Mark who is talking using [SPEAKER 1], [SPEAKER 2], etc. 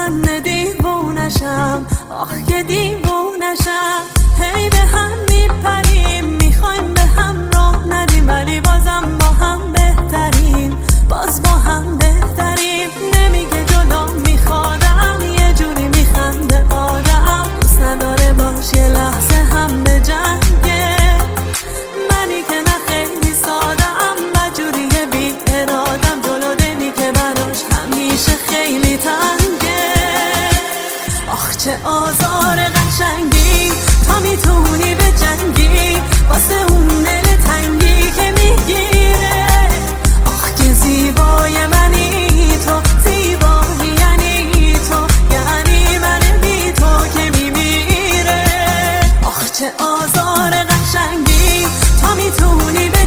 [SPEAKER 1] من دیوونشم، آخ که دیوونشم. هی به هم میپریم، میخوایم به هم راه ندیم، ولی بازم با هم بهتریم، باز با هم بهتریم. نمیگه جلو میخوادم، یه جوری میخنده آدم، دوست نداره باش یه لحظه هم به جنگه. منی که نه خیلی سادم، بجوریه بی ارادم، جلو دلی که براش همیشه خیلی تنگه. آخ چه آزار قشنگی، تا میتونی به جنگی واسه اون دل تنگی که میگیره. آخ که زیبای منی تو، زیبایی یعنی تو، یعنی من بی تو که میمیره. آخ چه آزار قشنگی، تا میتونی به